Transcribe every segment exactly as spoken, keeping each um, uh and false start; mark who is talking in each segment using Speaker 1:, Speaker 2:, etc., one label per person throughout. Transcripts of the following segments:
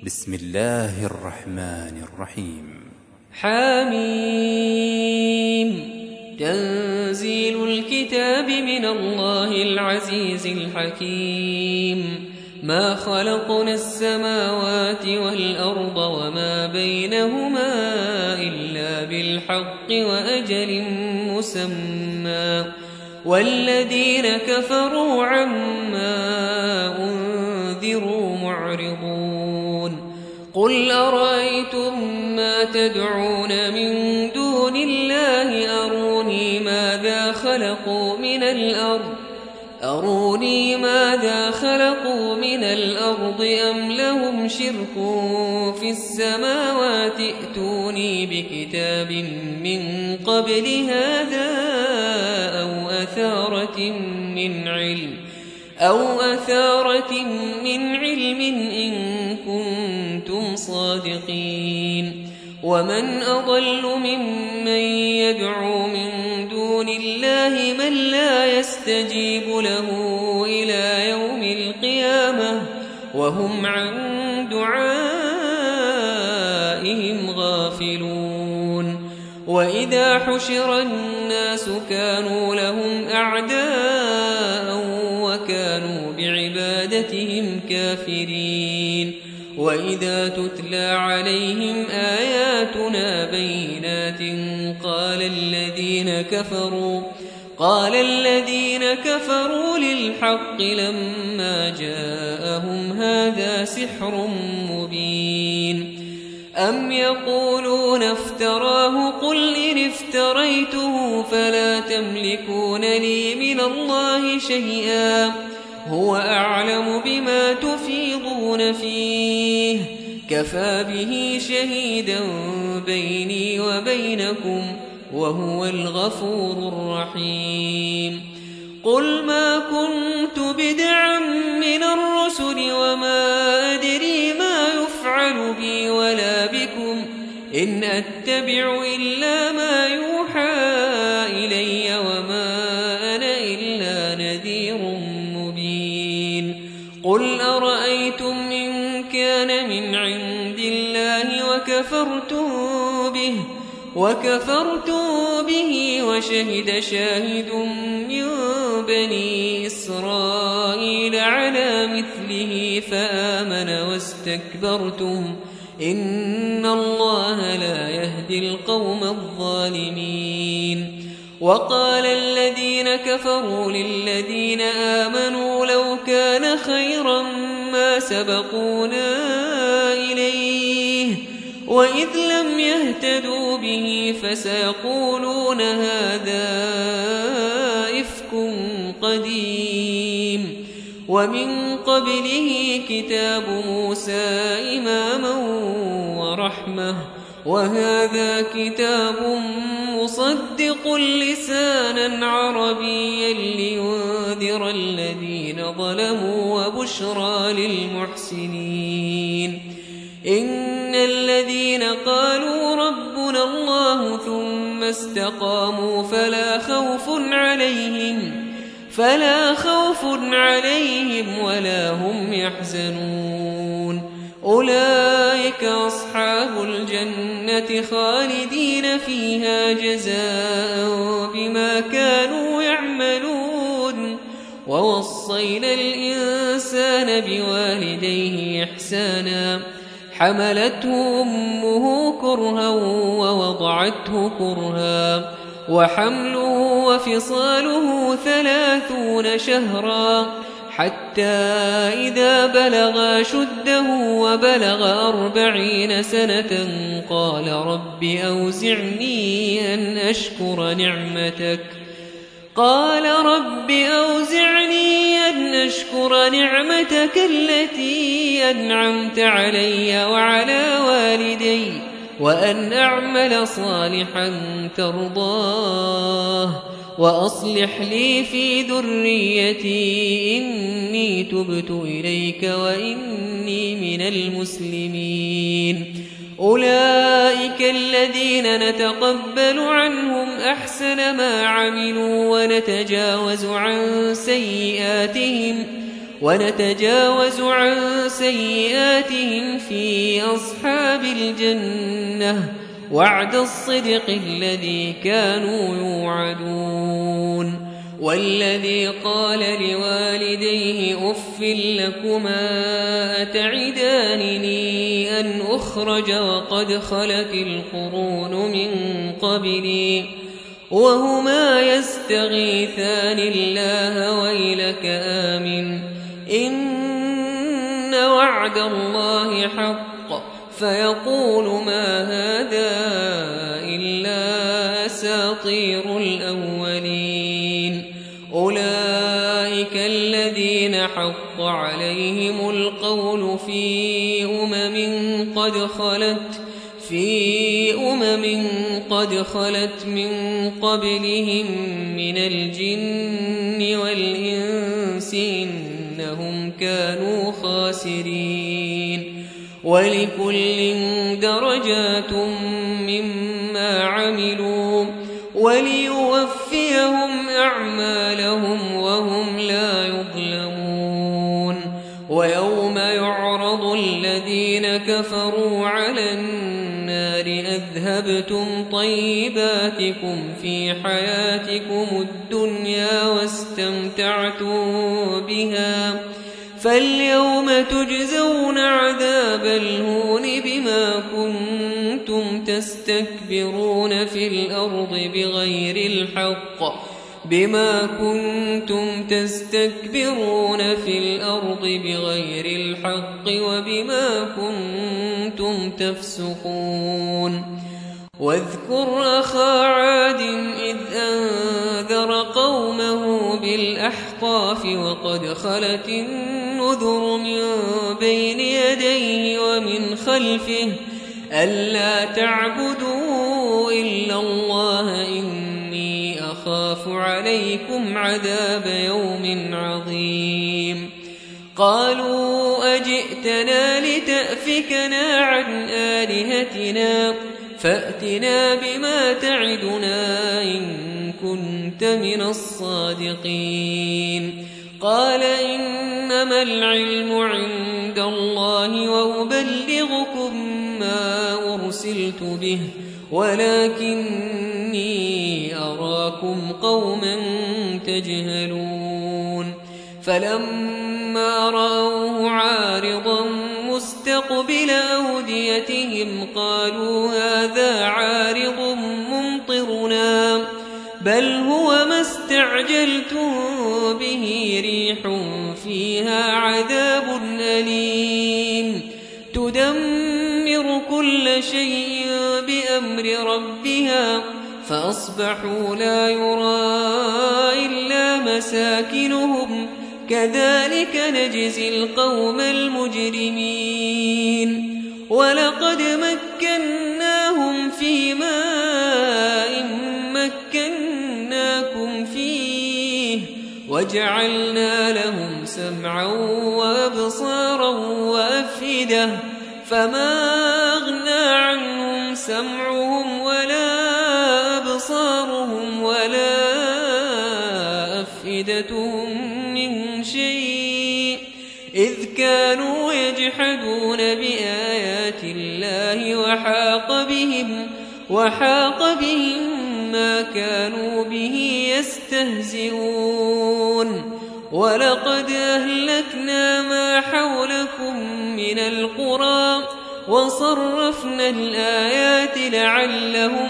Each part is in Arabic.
Speaker 1: بسم الله الرحمن الرحيم.
Speaker 2: حميم. تنزيل الكتاب من الله العزيز الحكيم. ما خلقنا السماوات والأرض وما بينهما إلا بالحق وأجل مسمى، والذين كفروا عما أنذروا معرضون. قل أرأيتم ما تدعون من دون الله أروني ماذا خلقوا من الأرض أروني ماذا خلقوا من الأرض أم لهم شرك في السماوات ائتوني بكتاب من قبل هذا أو أثارة من علم أو أثارة من علم إن كنتم صادقين. ومن أضل ممن يدعو من دون الله من لا يستجيب له إلى يوم القيامة وهم عن دعائهم غافلون. وإذا حشر الناس كانوا لهم أعداء وكانوا بعبادتهم كافرين. وإذا تتلى عليهم آياتنا بينات قال الذين كفروا قال الذين كفروا للحق لما جاءهم هذا سحر مبين. أم يقولون افتراه قل إن افتريته فلا تملكون لي من الله شيئا هو أعلم بما تفيضون فيه كفى به شهيدا بيني وبينكم وهو الغفور الرحيم. قل ما كنت بدعا من الرسل وما أدري ما يفعل بي ولا بكم إن أتبع إلا ما يوحى إلي وما أنا إلا نذير مبين. قل أرأيتم إن كان من عند الله وكفرتم به وكفرتم به وشهد شاهد من بني إسرائيل على مثله فآمن واستكبرتم إن الله لا يهدي القوم الظالمين. وقال الذين كفروا للذين آمنوا لو كان خيرا ما سبقونا إليه وإذ لم يهتدوا به فسيقولون هذا إفك قديم. ومن قبله كتاب موسى إماما ورحمة وهذا كتاب مصدق لسانا عربيا لينذر الذين ظلموا وبشرى للمحسنين. إن الذين قالوا ربنا الله ثم استقاموا فلا خوف عليهم فلا خوف عليهم ولا هم يحزنون. أولئك أصحاب الجنة خالدين فيها جزاء بما كانوا يعملون. ووصينا الإنسان بوالديه إحسانا حملته أمه كرها ووضعته كرها وحمله وفصاله ثلاثون شهرا حتى إذا بلغ شده وبلغ أربعين سنة قال رب أوزعني أن أشكر نعمتك قال رب أوزعني أن أشكر نعمتك التي أنعمت علي وعلى والدي وأن أعمل صالحا ترضاه وأصلح لي في ذريتي إني تبت إليك وإني من المسلمين. أولئك الذين نتقبل عنهم أحسن ما عملوا ونتجاوز عن سيئاتهم ونتجاوز عن سيئاتهم في أصحاب الجنة وعد الصدق الذي كانوا يوعدون والذي قال لوالديه أف لكما أتعدانني أن أخرج وقد خلت القرون من قبلي وهما يستغيثان الله ويلك آمن إن وعد الله حق فيقول ما هذا إلا أساطير الأولين أولئك الذين حق عليهم القول في أمم قد خلت في أمم قد خلت من قبلهم من الجن والإنس إنهم كانوا خاسرين ولكل درجات مما عملوا وليوفيهم أعمالهم وهم لا يظلمون ويوم يعرض الذين كفروا على النار أذهبتم طيباتكم في حياتكم الدنيا واستمتعتم بها فاليوم تجزون عذاب الهون بما كنتم تستكبرون في الأرض بغير الحق بما كنتم تستكبرون في الأرض بغير الحق وبما كنتم تفسقون واذكر أخا عاد إذ أنذر قومه بالأحقاف وقد خلت النذر من بين يديه ومن خلفه ألا تعبدوا إلا الله إني أخاف عليكم عذاب يوم عظيم قالوا أجئتنا لتأفكنا عن آلهتنا فأتنا بما تعدنا إن كنت من الصادقين قال إنما العلم عند الله وأبلغكم ما أرسلت به ولكني أراكم قوما تجهلون فلما رأوه عارضا مستقبل أوديتهم قالوا هذا عارض ممطرنا بل هو ما استعجلتم به ريح فيها عذاب أليم تدمر كل شيء بأمر ربها فأصبحوا لا يرى إلا مساكنهم كذلك نجزي القوم المجرمين ولقد مكناهم في ماء مكناكم فيه وجعلنا لهم سمعا وأبصارا وأفئدة فما أغنى عنهم سمعهم ولا أبصارهم ولا أفئدتهم من شيء إذ كانوا يجحدون بآيات الله وحاق بهم وحاق بهم ما كانوا به يستهزئون ولقد أهلكنا ما حولكم من القرى وصرفنا الآيات لعلهم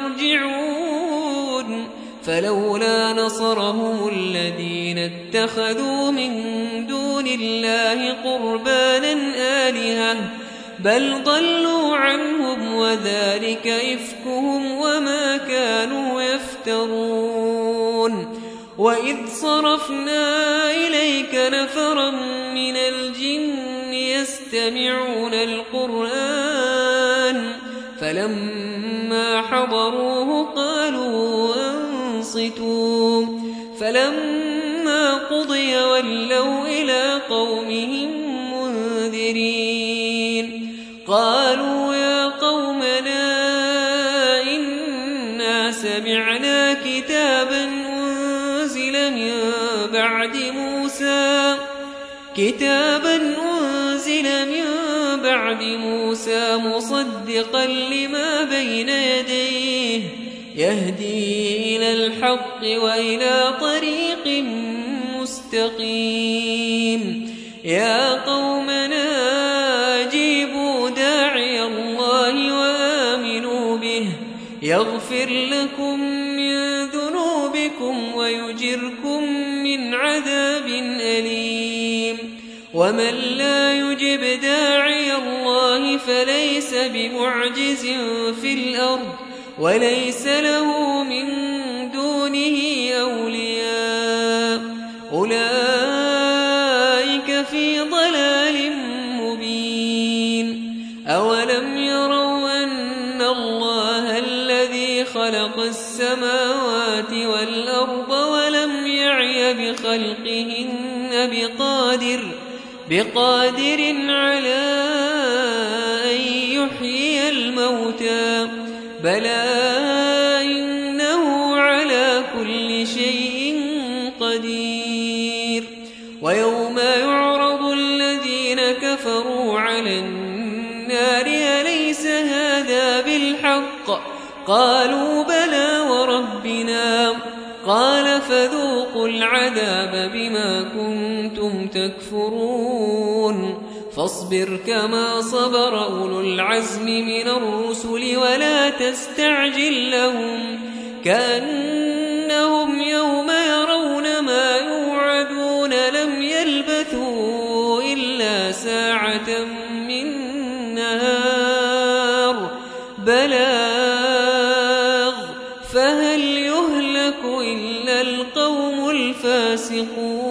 Speaker 2: يرجعون فلولا نصرهم الذين اتخذوا من دون الله قربانا آلهة بل ضلوا عنهم وذلك إفكهم وما كانوا يفترون وإذ صرفنا إليك نفرا من الجن يستمعون القرآن فلما حضروه قالوا أنصتوا فلما قضي ولوا إلى قومهم منذرين قالوا يا قومنا إنا سمعنا كتابا أنزل من بعد موسى كتابا أنزل من بعد موسى مصدقا لما بين يديه يهدي إلى الحق وإلى طريق مستقيم يا قومنا أجيبوا داعي الله وآمنوا به يغفر لكم من ذنوبكم ويجركم من عذاب أليم ومن لا يجب داعي الله فليس بمعجز في الأرض وليس له من دونه أولياء أولئك في ضلال مبين أولم يروا أن الله الذي خلق السماوات والأرض ولم يعي بخلقهن بقادر بقادر على أن يحيي الموتى بلى إنه على كل شيء قدير ويوم يعرض الذين كفروا على النار أليس هذا بالحق قالوا بلى وربنا قال فذوقوا العذاب بما كنتم تكفرون فاصبر كما صبر أولو العزم من الرسل ولا تستعجل لهم كأنهم يوم يرون ما يوعدون لم يلبثوا إلا ساعة من نهار بلاغ فهل يهلك إلا القوم الفاسقون